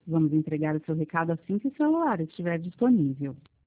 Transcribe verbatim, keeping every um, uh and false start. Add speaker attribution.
Speaker 1: Vamos entregar o seu recado assim que o celular estiver disponível.